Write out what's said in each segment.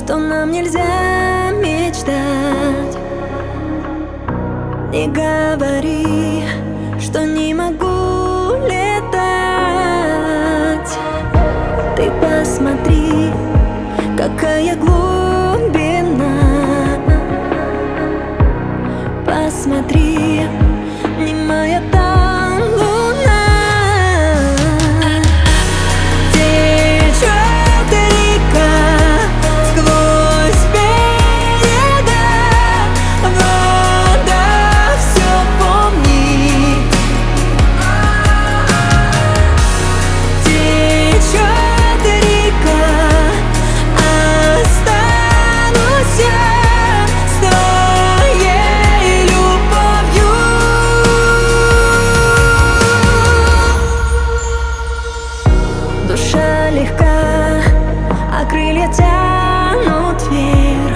что нам нельзя мечтать. Не говори, что не могу летать. Ты посмотри, какая глубина. Посмотри, немая там луна. Течет река сквозь берега, вода все помнит. Течет река, останусь я с твоей любовью. Душа легка, а крылья тянут вверх.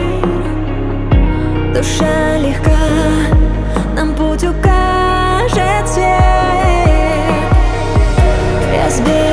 Душа легка, нам путь укажет свет. Я